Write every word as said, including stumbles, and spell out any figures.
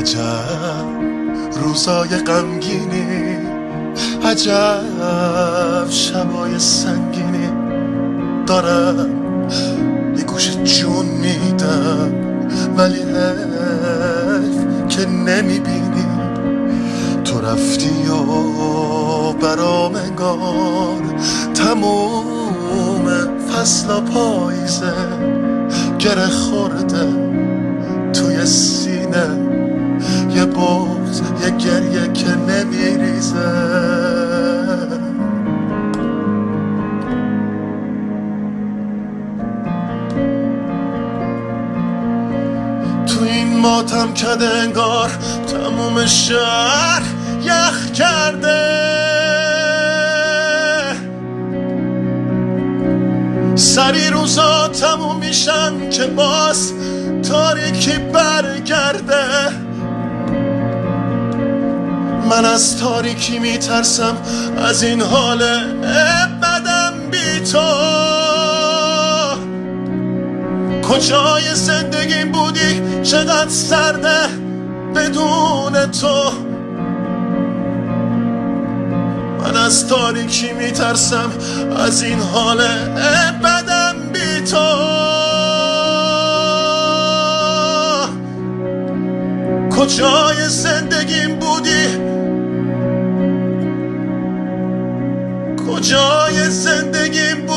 عجب روزای غمگینی، عجب شبای سنگینی. دارم یه گوش جون میدم ولی حیف که نمیبینی. تو رفتی و برام انگار تموم فصل پاییزه گره خورده توی سینه، یه بغض یه گریه که نمیریزه. تو این ماتم کده انگار تموم شهر یخ کرده. سری روزا تموم میشن که باز تاریکی برگرده. من از تاریکی میترسم، از این حال بدم بی تو. کجای زندگیم بودی چقدر سرده بدون تو. من از تاریکی میترسم، از این حال بدم بی تو. کجای زندگیم بودی، کجای زندگیم بودی.